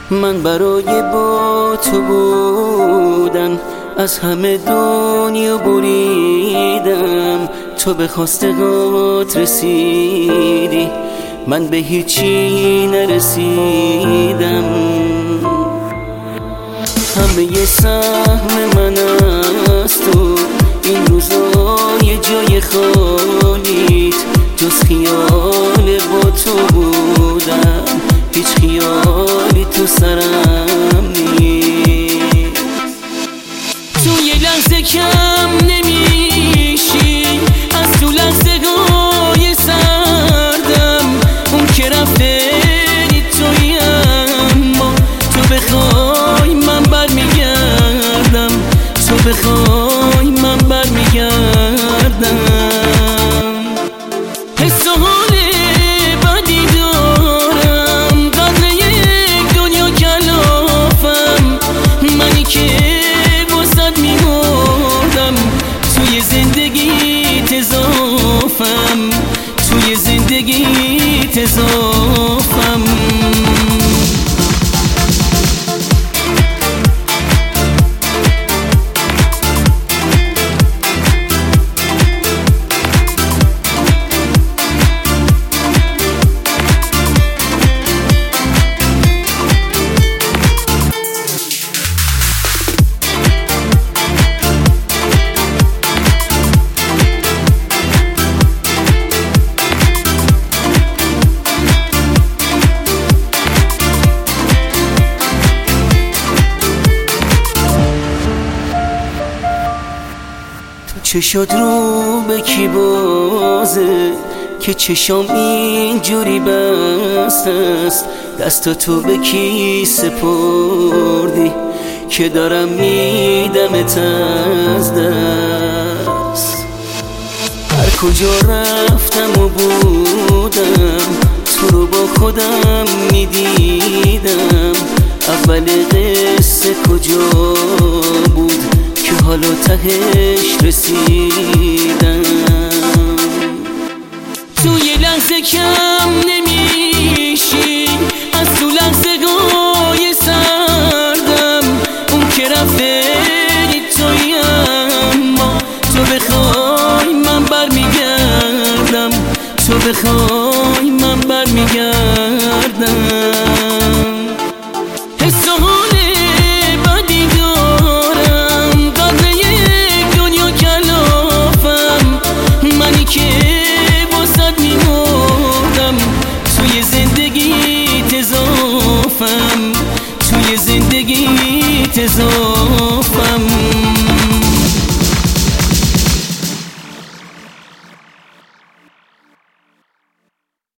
من برای با تو بودن از همه دنیا بریدم، تو به خواستگات رسیدی، من به هیچی نرسیدم. همه سهم من از تو، این روزای جای خالیت، جز خیال با تو بودم، هیچ خیالی تو سرم نیست. تو یه لحظه کم نمیشی از تو لحظه های سردم، اون که رفته توی، اما تو بخوای من برمیگردم، تو بخوای من برمیگردم. حس و حال بدی دارم، قدر یک دنیا کلافم، منی که واسد میمردم، توی زندگیت اضافم، توی زندگیت اضافم. چشات رو به کی بازه که چشام اینجوری بسته است؟ دست تو به کی سپردی که دارم میدمت از دست؟ هر کجا رفتم و بودم، تو رو با خودم میدیدم. اول قصه کجا بود که حالا تهش رسیدم؟ تو یه لحظه کم نمیشی از تو لحظه های سردم، اون که رفته توی، اما تو بخوای من برمیگردم، تو بخوای من برمیگردم. حس و حال بدی دارم، قدر یک دنیا کلافم، منی که واسد میمردم، توی زندگیت اضافم، توی زندگیت اضافم.